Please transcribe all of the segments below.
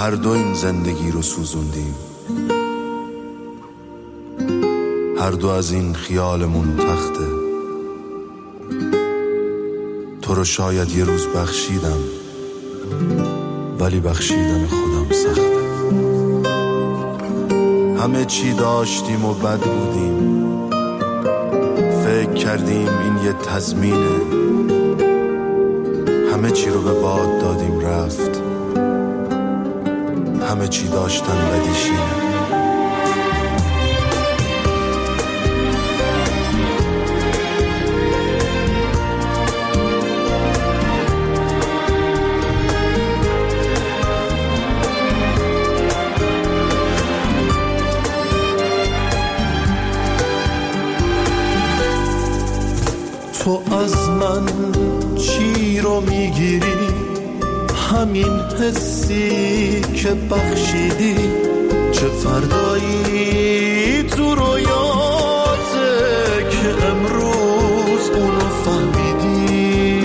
هر دو این زندگی رو سوزوندیم، هر دو از این خیالمون تخته. تو رو شاید یه روز بخشیدم، ولی بخشیدن خودم سخته. همه چی داشتیم و بد بودیم، فکر کردیم این یه تضمینه. همه چی رو به باد دادیم رفت، همه چی داشتن بدیشینه. تو از من چی رو میگیری؟ همین حسی که بخشیدی. چه فردایی تو رویاته که امروز اونو فهمیدی؟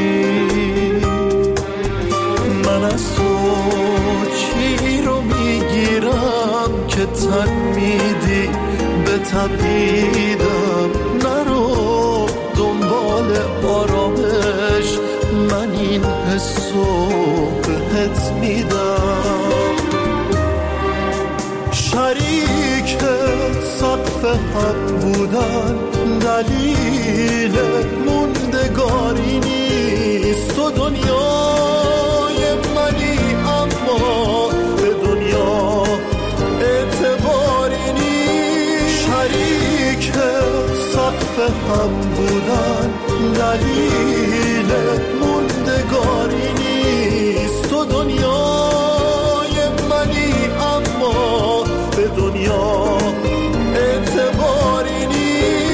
من از تو چی رو میگیرم که تن میدی به تبعیدم؟ نرو دنبال آرامش، من این حسو بهت میدم. شریک سقف هم بودن دلیل موندگاری نیست. تو دنیای منی اما به دنیا اعتباری نیست. شریک سقف هم بودن دلیل موندگاری نیست. تو دنیای منی اما به دنیا اعتباری نیست.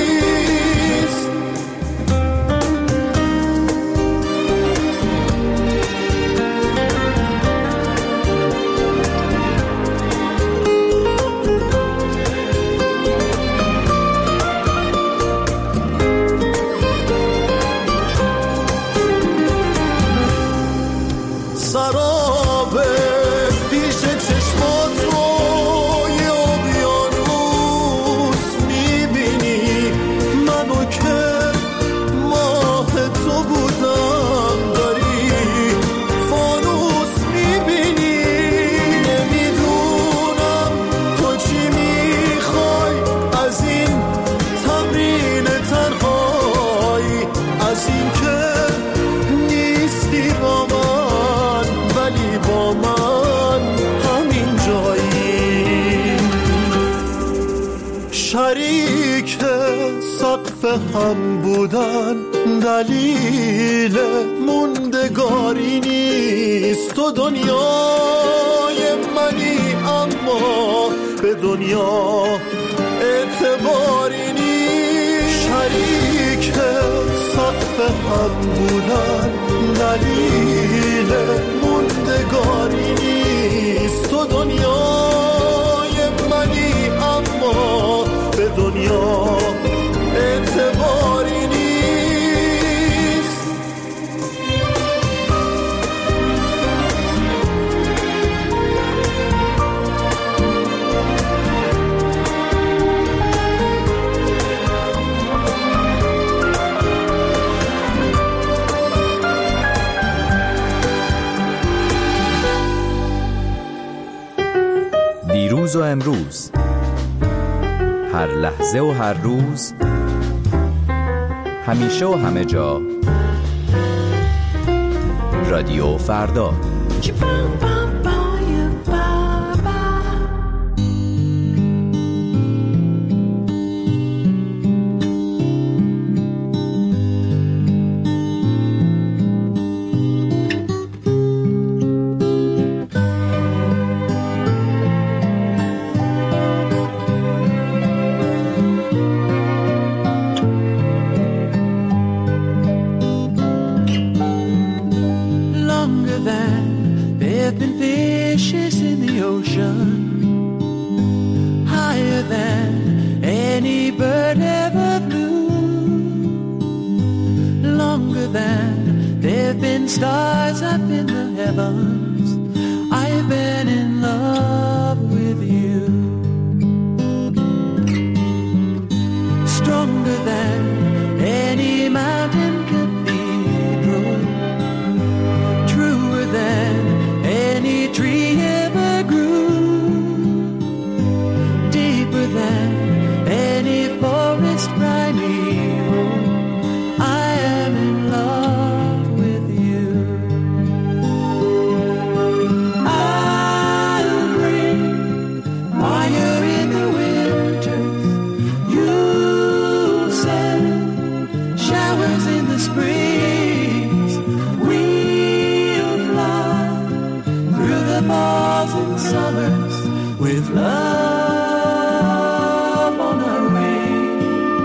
شریک سقف هم بودن دلیل موندگاری نیست. تو دنیای منی اما به دنیا اعتباری نیست. شریک سقف هم بودن دلیل موندگاری نیست. تو دنیای منی اما به دنیا اعتباری نیست. دیروز و امروز، هر لحظه و هر روز، همیشه و همه جا، رادیو فردا. Stars up in the heavens, I've been in love showers in the springs. We'll fly through the falls and summers with love on our wing.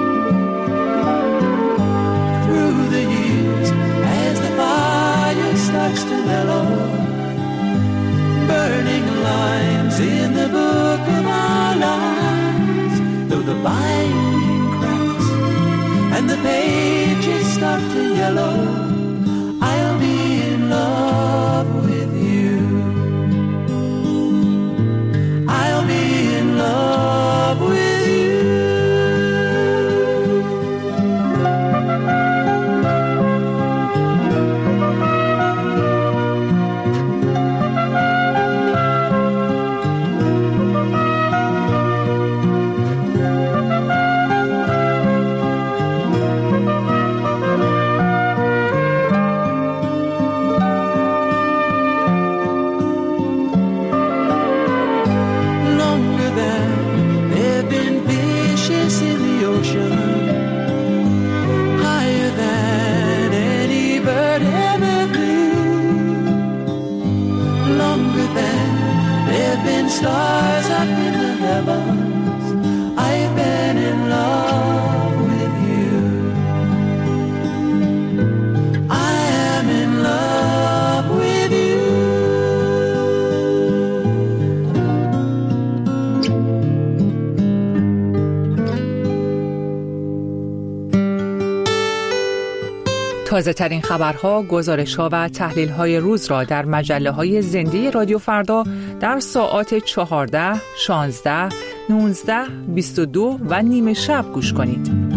Through the years, as the fire starts to mellow, burning lines in the book of our lives, though the binding cracks and the pages start to yellow, I'll be in love with you. I'll be in love with you. Stars up in the heavens, I've been in love with you. I am in love with you. تازه ترین خبرها، گزارش‌ها و تحلیل‌های روز را در مجله‌های زنده رادیو فردا در ساعات 14، 16، 19، 22 و نیم شب گوش کنید.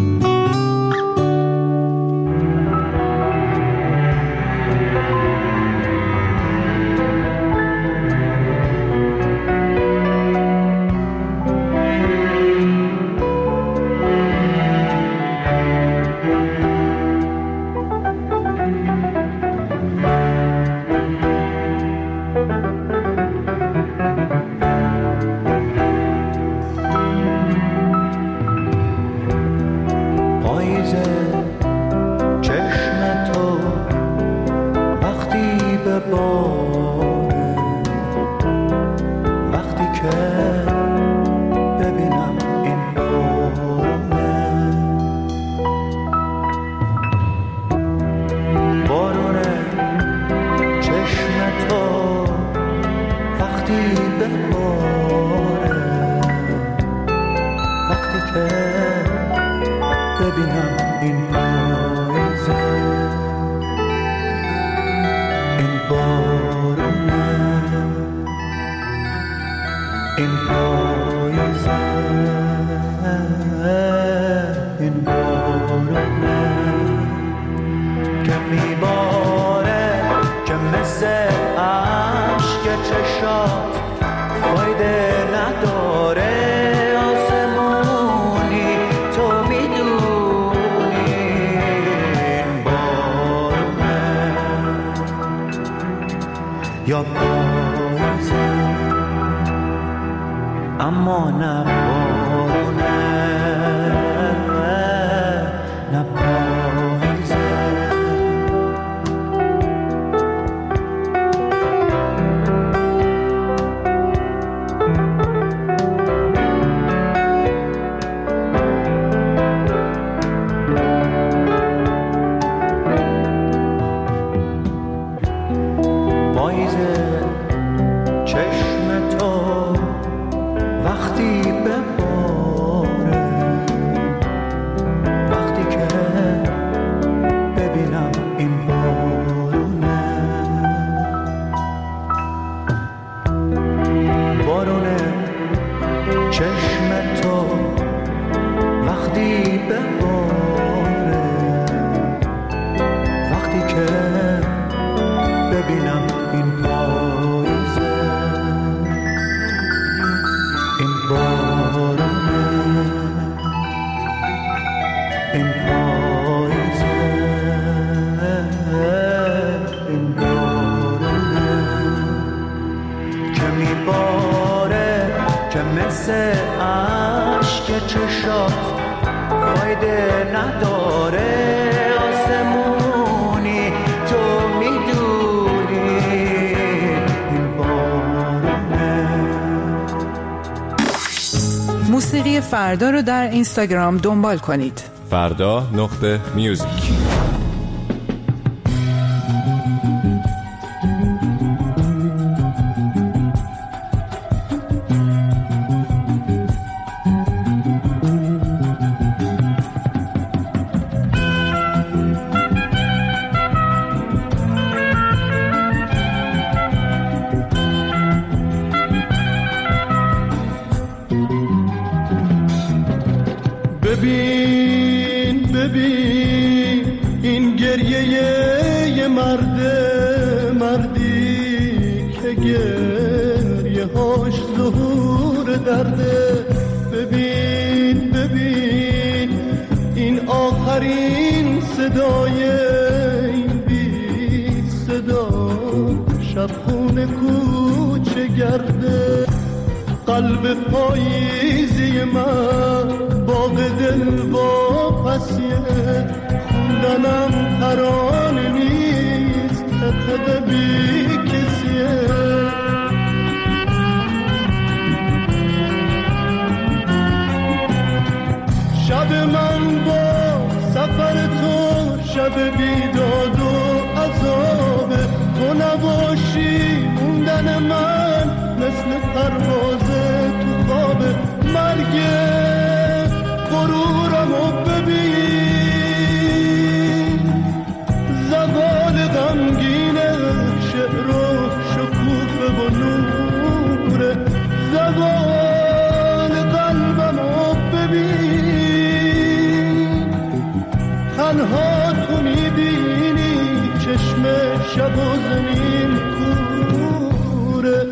یا پاییزه اما نه بارونه، نه پاییزه. چشم تو وقتی به فردا رو در اینستاگرام دنبال کنید. فردا.music. ببین این گریه یه مردی که گریه هاش ظهور درده. ببین این آخرین صدای این بی صدا شب خونه کوچه گرده. قلب پاییزی من باغ دل واپسیه، خوندنم ترانه نیست تقد بی کسیه. شب من با سفر تو شب بیداد و عذابه، تو نباشی موندن من مثل پرواز تو خواب. مرگ غرورمو ببین، زوال غمگینه، شعر و شکوفه و نوره. زوال قلبمو ببین، تنها تو میبینی چشم شب و زمین کوره.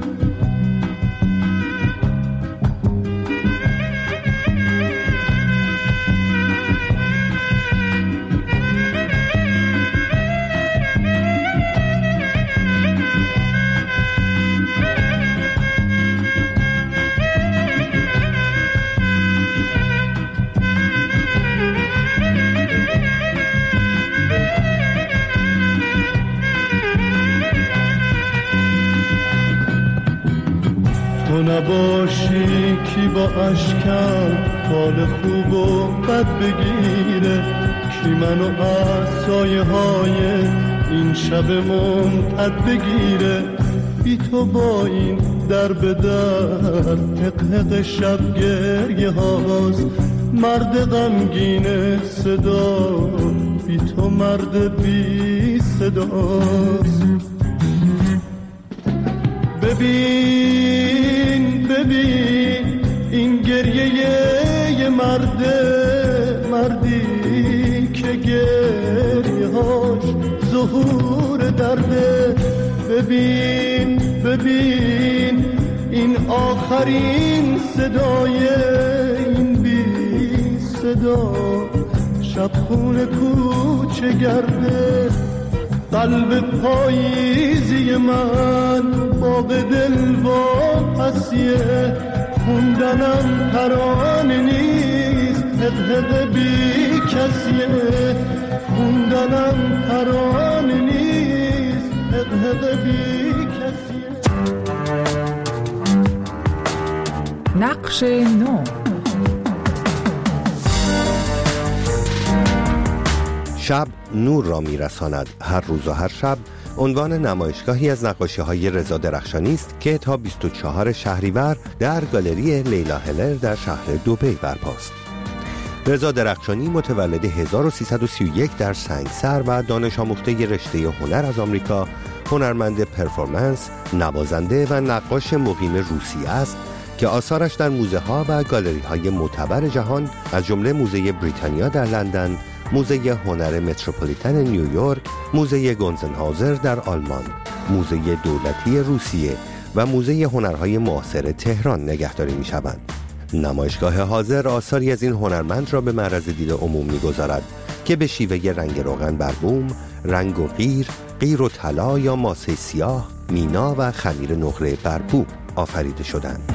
تو نباشی کی با اشکم حال خوب و بد بگیره، کی منو از سایه های این شب ممتد بگیره. بی تو با این در به در حق شب گریه هاست، مرد غمگین صدا بی تو مرد بی صداست. ببین این گریه یه مردی که گریه هاش ظهور درده. ببین این آخرین صدای این بی صدا شب خونه کوچه گرده. قلب پاییزی من باغ دل واپسیه، خوندنم ترانه نیست حق بی کسیه. خوندنم ترانه نیست حق بی کسیه. نقش نو. شب نور را میرساند. هر روز و هر شب عنوان نمایشگاهی از نقاشی‌های رضا درخشانی است که تا 24 شهریور در گالری لیلا هلر در شهر دبی برپاست. رضا درخشانی متولد 1331 در سنگسر و دانش آموخته رشته هنر از آمریکا، هنرمند پرفورمنس، نوازنده و نقاش مقیم روسی است که آثارش در موزه ها و گالری های معتبر جهان از جمله موزه بریتانیا در لندن، موزه هنر متروپولیتن نیویورک، موزه گونزنهاوزر در آلمان، موزه دولتی روسیه و موزه هنرهای معاصر تهران نگهداری می شوند. نمایشگاه حاضر آثاری از این هنرمند را به معرض دید عموم می گذارد که به شیوه رنگ روغن بر بوم، رنگ و قیر و طلا یا ماسه سیاه، مینا و خمیر نقره بر بوم آفریده شدند.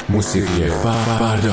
موسیقی فردا.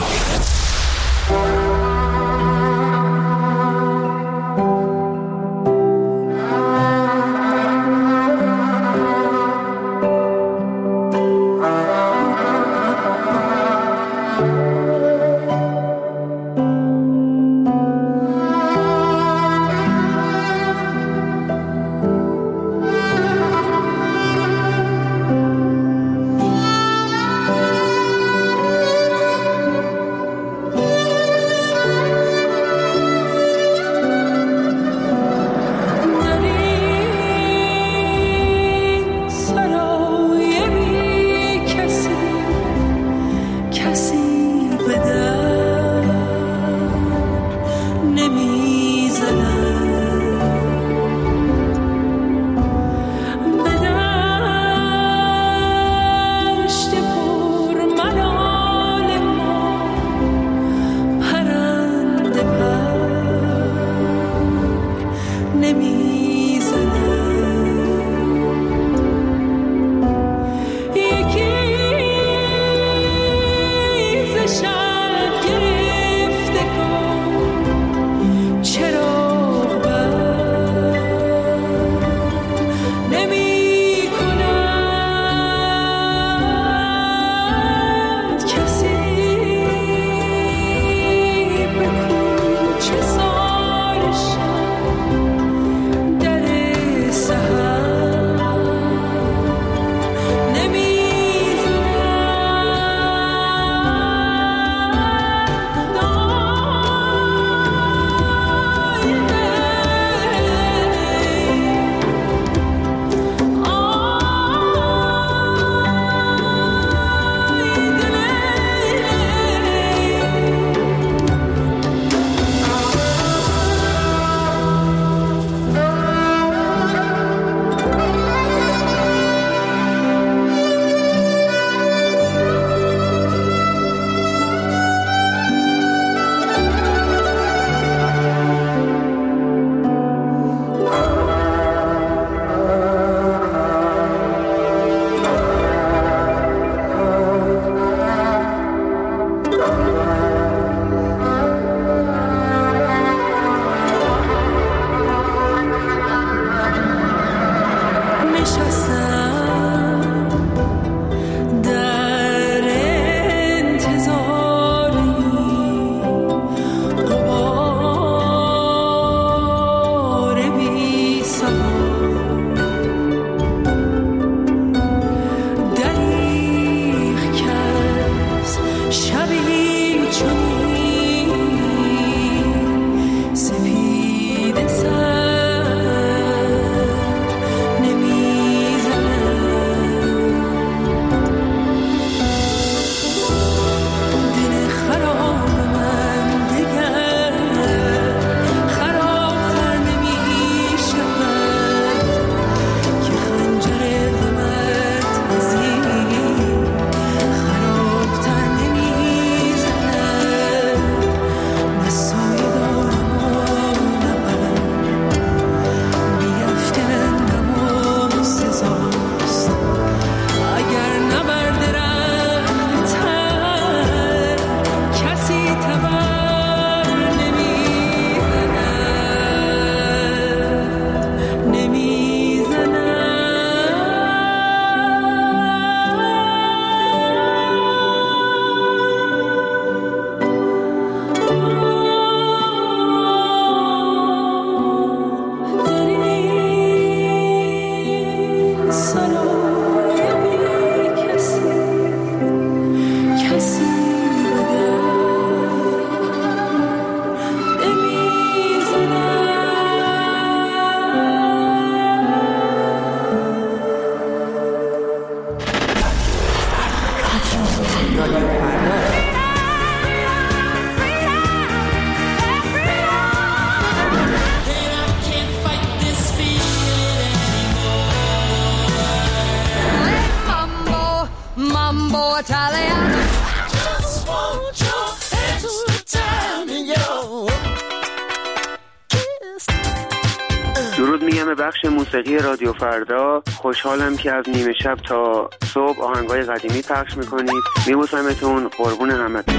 میگم به بخش موسیقی رادیو فردا. خوشحالم که از نیمه شب تا صبح آهنگای قدیمی پخش میکنید. میبوسمتون، قربون همتون.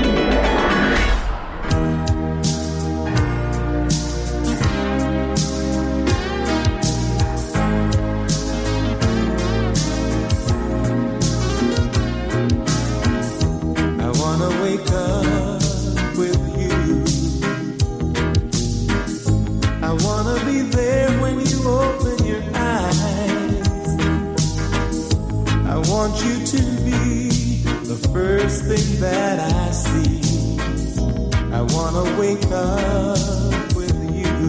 That I see, I wanna wake up with you.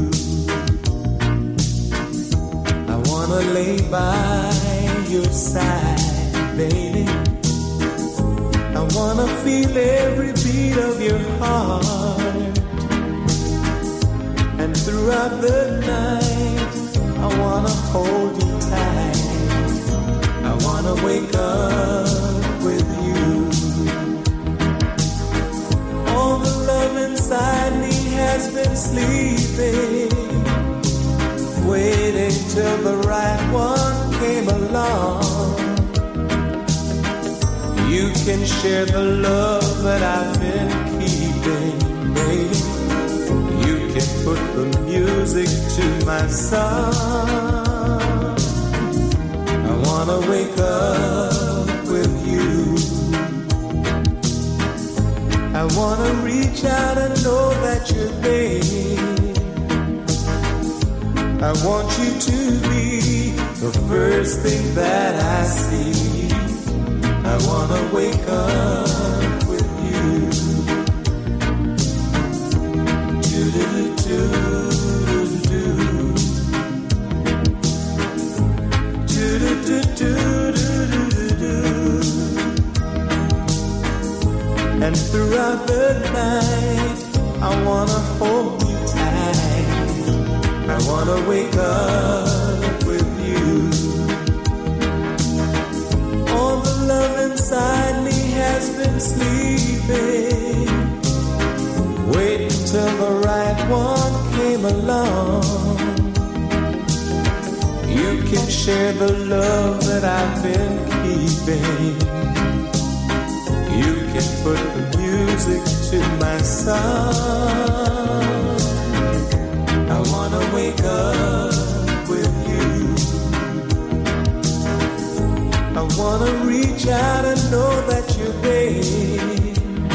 I wanna lay by your side, baby. I wanna feel every beat of your heart. And throughout the night, I wanna hold you tight. I wanna wake up with you. All the love inside me has been sleeping, waiting till the right one came along. You can share the love that I've been keeping, baby. You can put the music to my song. I wanna wake up with you. I wanna reach out and know that you're there. I want you to be the first thing that I see. I wanna wake up with you. Do-do-do-do-do-do. Do-do-do-do-do-do-do. And throughout the night, I wanna hold you tight. I wanna wake up with you. All the love inside me has been sleeping, waiting till the right one came along. You can share the love that I've been keeping. You can put the music to my song. I wanna wake up with you. I wanna reach out and know that you're there.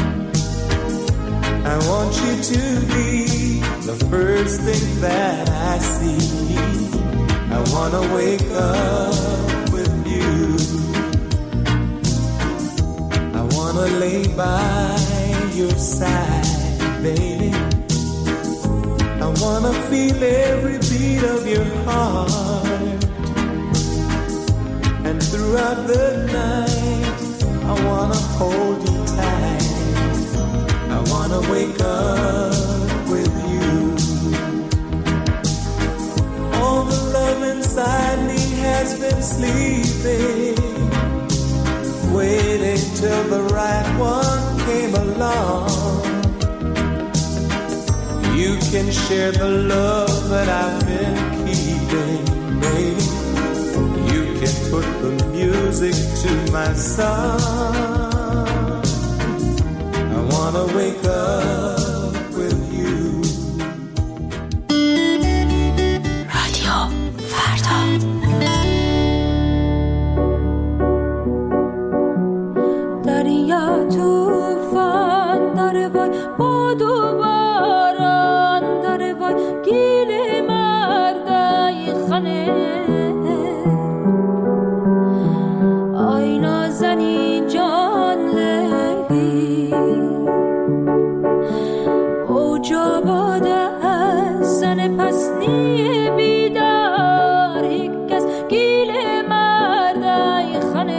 I want you to be the first thing that I see. I wanna wake up with you. I wanna lay by your side, baby. I wanna feel every beat of your heart. And throughout the night, I wanna hold you tight. I wanna wake up with you. All the love inside me has been sleeping, waiting till the right one came along. You can share the love that I've been keeping, baby. You can put the music to my song. I wanna wake up with you. رادیو فردا. دریا توفان داره وای، باد و باران داره وای، گیل مردای خانه. آینا زنی جان لیلی، اوجا باده از زن پسنی بیدار، هیکس گیل مردای خانه.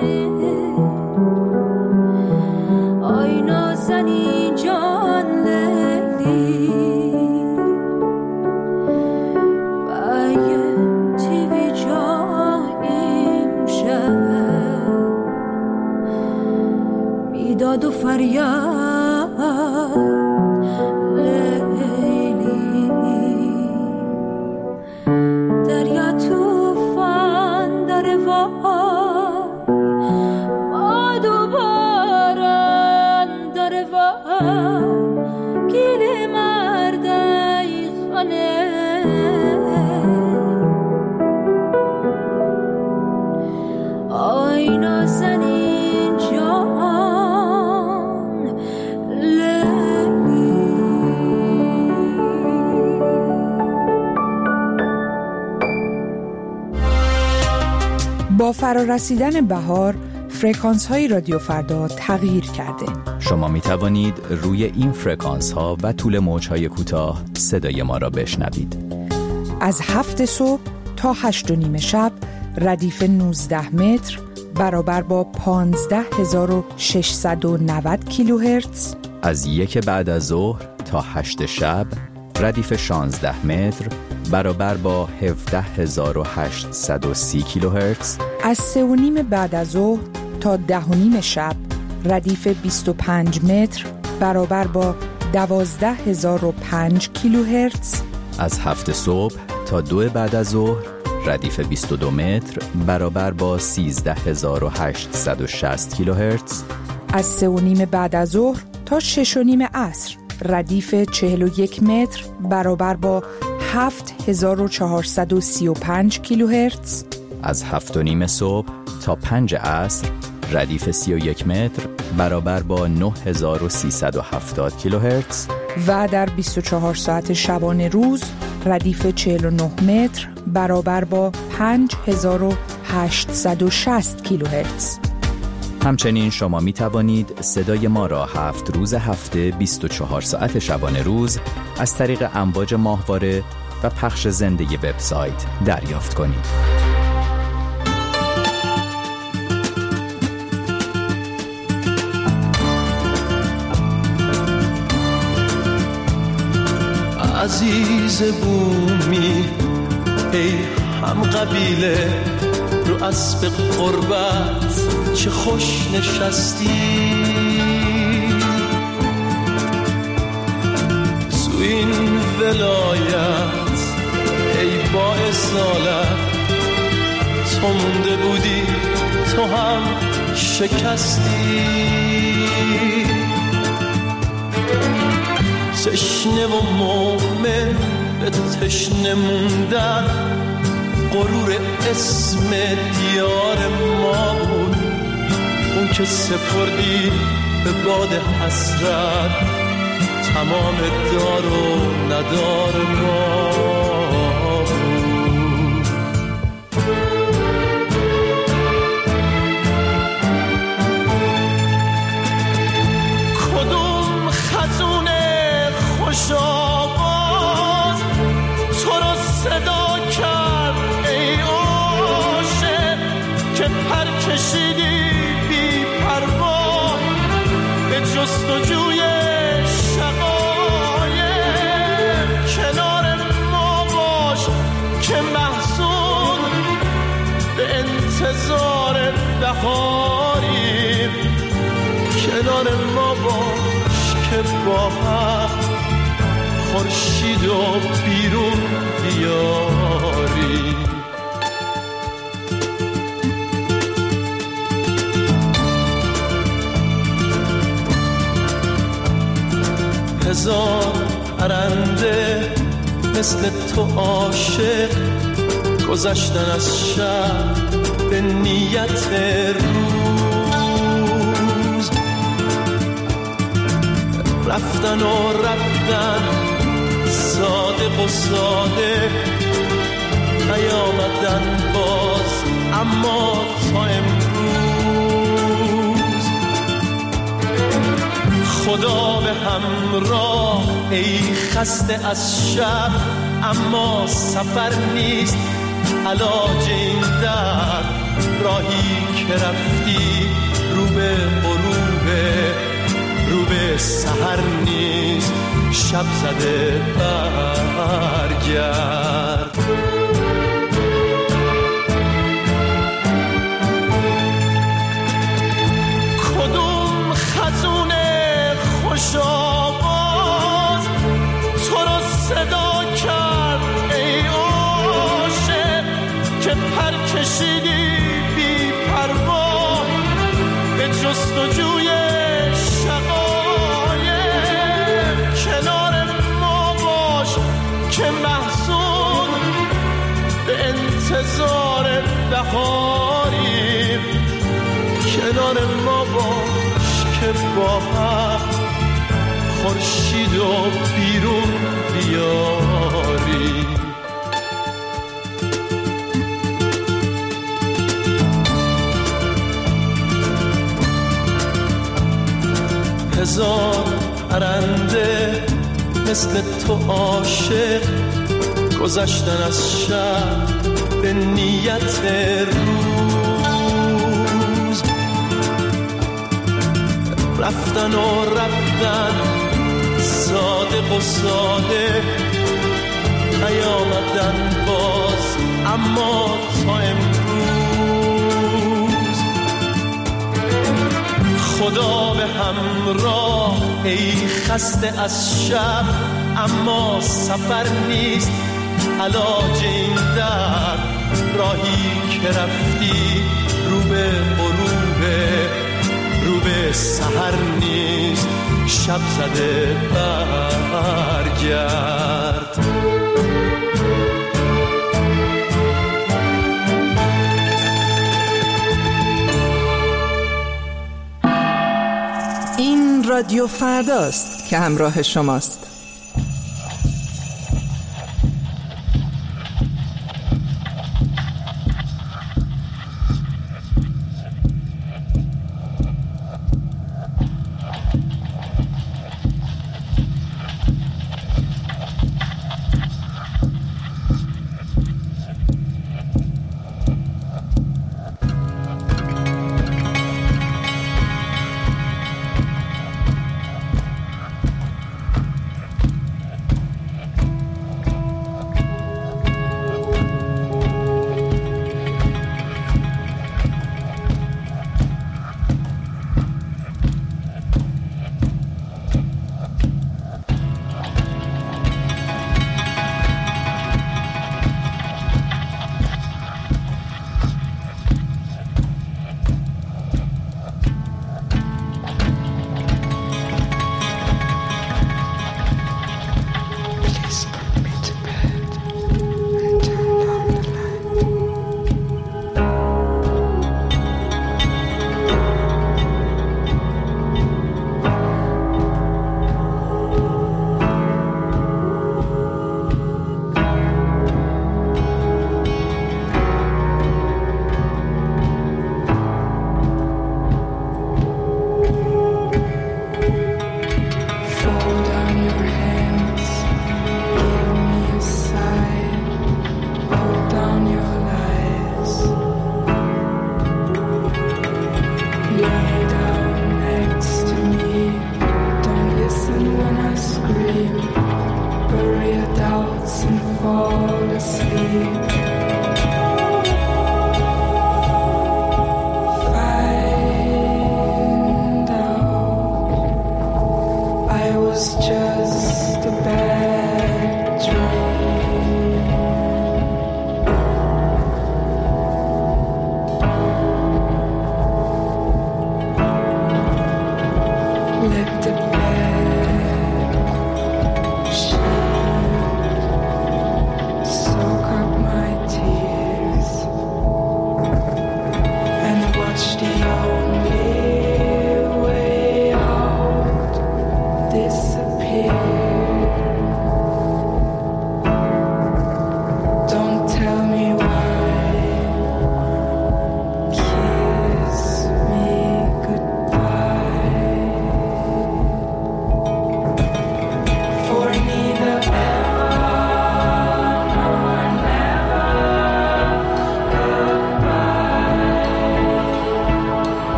آینا زنی جان لیلی، بایم تیوی جاییم شد، بیداد و فریاد لیلی. دریا گیل مردی خانه آینا زنین جان لیلی. با فرارسیدن بهار فرکانس های رادیو فردا تغییر کرده. شما می توانید روی این فرکانس ها و طول موج های کوتاه صدای ما را بشنوید. از 7 صبح تا 8 و نیم شب ردیف 19 متر برابر با 15690 کیلوهرتز. از 1 بعد از ظهر تا 8 شب ردیف 16 متر برابر با 17830 کیلوهرتز. از 3 و نیم بعد از ظهر تا 10 و نیم شب ردیف 25 متر برابر با 12005 کیلوهرتز. از 7 صبح تا 2 بعد از ظهر ردیف 22 متر برابر با 13860 کیلوهرتز. از 3 و نیم بعد از ظهر تا 6 و نیم عصر ردیف 41 متر برابر با 7435 کیلوهرتز. از 7 و نیم صبح تا 5 عصر ردیف 31 متر برابر با 9370 کیلوهرتز. و در 24 ساعت شبانه روز ردیف 49 متر برابر با 5860 کیلوهرتز. همچنین شما می توانید صدای ما را 7 روز هفته 24 ساعت شبانه روز از طریق امواج ماهواره و پخش زنده وبسایت دریافت کنید. عزیز بومی ای هم قبیله رو اسب قربت چه خوش نشستی تو این ولایت ای با اصالت تو مونده بودی تو هم شکستی تشنه و مومن به تشنه موندن غرور اسم دیار ما بود اون که سپردی به باد حسرت تمام دار و ندار ما بود. کدوم خزون خوش آواز تو رو صدا کرد ای عاشق که پر کشیدی بی پروا به جستجوی شقایق کنار ما باش که محزون به انتظار بهاریم کنار ما باش که با هم خورشید و بیرون بیاری. هزار پرنده مثل تو عاشق گذشتن از شب به نیت روز رفتن و رفتن صادق و ساده نیامدن باز اما تا امروز خدا به همراه ای خسته از شب اما سفر نیست علاج این درد راهی که رفتی رو به غروبه رو به سحر نیست شب زده برگرد. کدوم خزون خوش آواز تو رو صدا کرد ای عاشق که پر کشیدی بی پروا به جستجوی شقایق بهاریم، کنار ما باش که با هم خورشید و بیرون بیاریم. هزار پرنده مثل تو عاشق گذشتن از شب به نیت روز، رفتن و رفتن صادق و ساده، نیامدن باز اما تا امروز. خدا به همراه ای خسته از شب، اما سفر نیست علاج این درد. راهی که رفتی رو به غروبه، رو به سحر نیست شب زده برگرد. این رادیو فرداست که همراه شماست.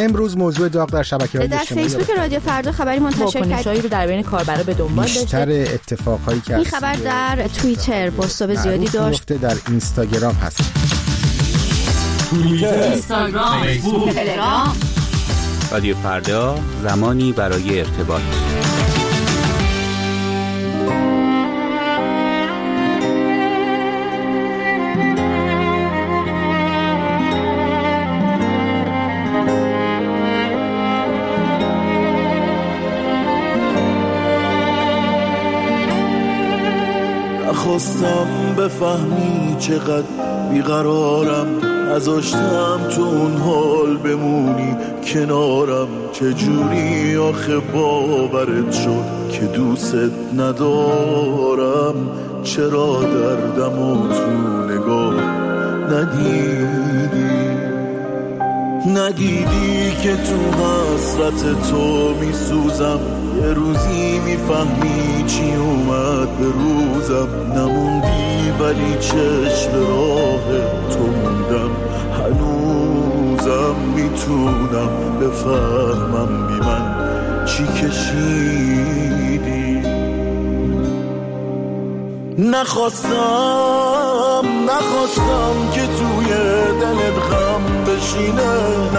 امروز موضوع داغ در شبکه‌های اجتماعی در فیسبوک رادیو فردا خبری منتشر واکنش‌هایی رو در بین کاربرا به دنبال داشته. بیشتر اتفاقایی که این خبر در توییتر بازتاب زیادی داشت. در اینستاگرام هست. توییتر، اینستاگرام، فیسبوک، تلگرام. رادیو فردا، زمانی برای ارتباط. نخواستم بفهمی چقدر بیقرارم، نذاشتم تو اون حال بمونی کنارم. چجوری آخه باورت شد که دوست ندارم؟ چرا دردم و تو نگاه ندیدی که تو حسرت تو میسوزم؟ یه روزی میفهمی چی اومد به روزم. نموندی ولی چشم راه تو موندم. هنوزم میتونم بفهمم بی من چی کشیدی. نخواستم که توی دلت غم بشینه.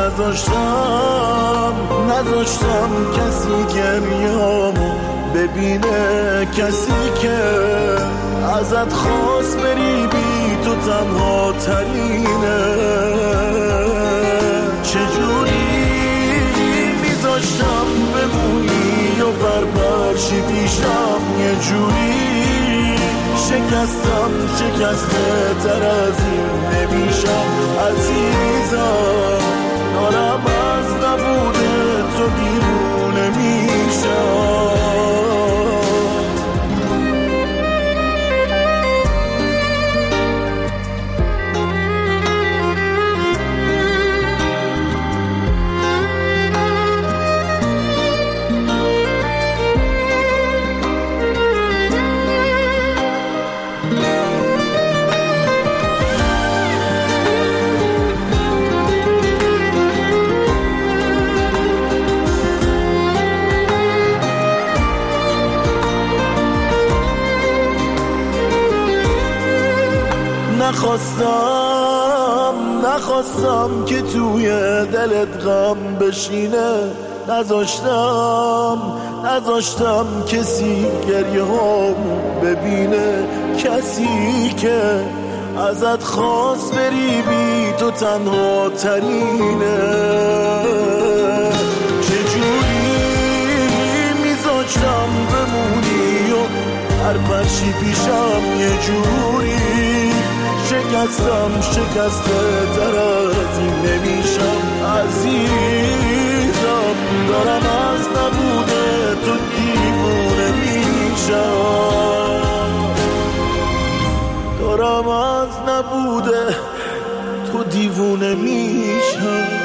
نذاشتم کسی گریه‌امو ببینه. کسی که ازت خواست بری بی تو تنها ترینه. چجوری میذاشتم بمونی و برپرشی پیشم؟ یه جوری شکسته تر از این نمیشم عزیزم. دارم از نبوده تو دیوونه میشم. نخواستم که توی دلت غم بشینه. نذاشتم کسی گریه هامو ببینه. کسی که ازت خواست بری بی تو تنها ترینه. چجوری میذاشتم بمونی و هر پرشی پیشم؟ یه جوری شکسته تر از این نمیشم عزیزم. دارم از نبوده تو دیوونه میشم. دارم از نبوده تو دیوونه میشم.